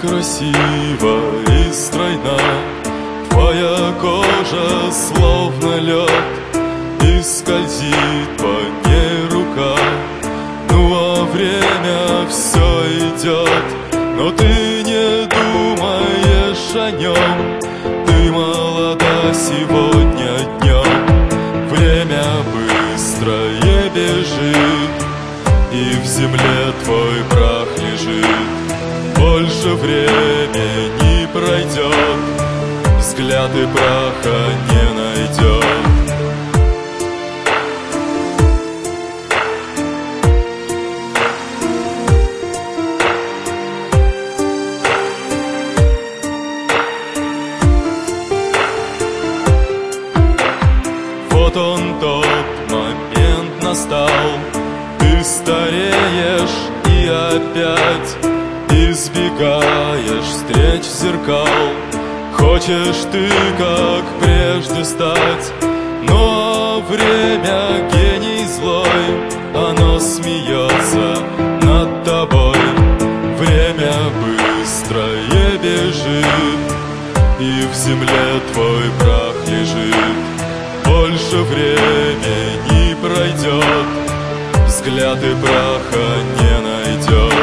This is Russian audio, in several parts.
красива и стройна, твоя кожа словно лед, и скользит по ней рука. Ну а время все идет, но ты не думаешь о нем. Ты молода сегодня днем, время быстрое бежит, и в земле твой прах лежит. Больше времени пройдет, взгляд и праха не найдет. Вот он тот момент настал, ты стареешь и опять избегаешь встреч зеркал. Хочешь ты, как прежде, стать, но время гений злой, оно смеется над тобой. Время быстрое бежит, и в земле твой прах лежит. Больше времени пройдет, взгляд и праха не найдет.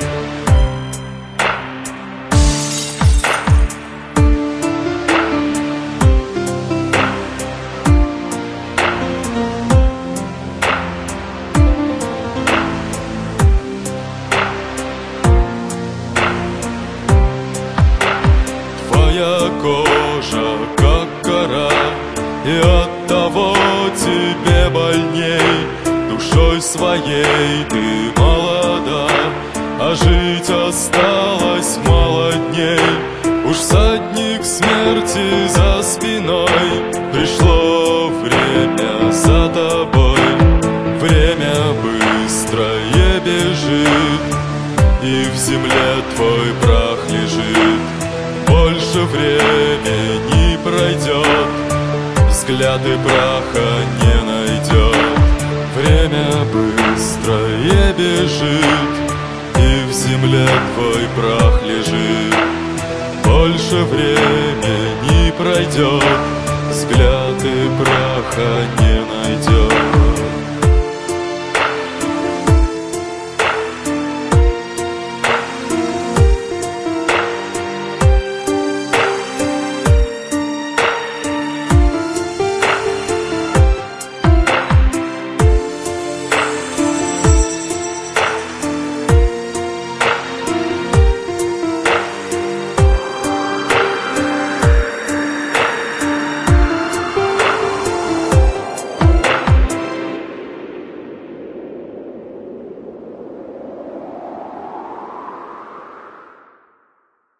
Твоя кожа как кора, и оттого тебе больней. Душой своей ты молода, а жить осталось мало дней. Уж всадник смерти за спиной, пришло время за тобой. Время быстрое бежит, и в земле твой прах лежит. Больше времени пройдет, взгляд и праха не найдет. Время быстрое бежит, и в земле твой прах лежит. Больше времени пройдет, взгляд и праха не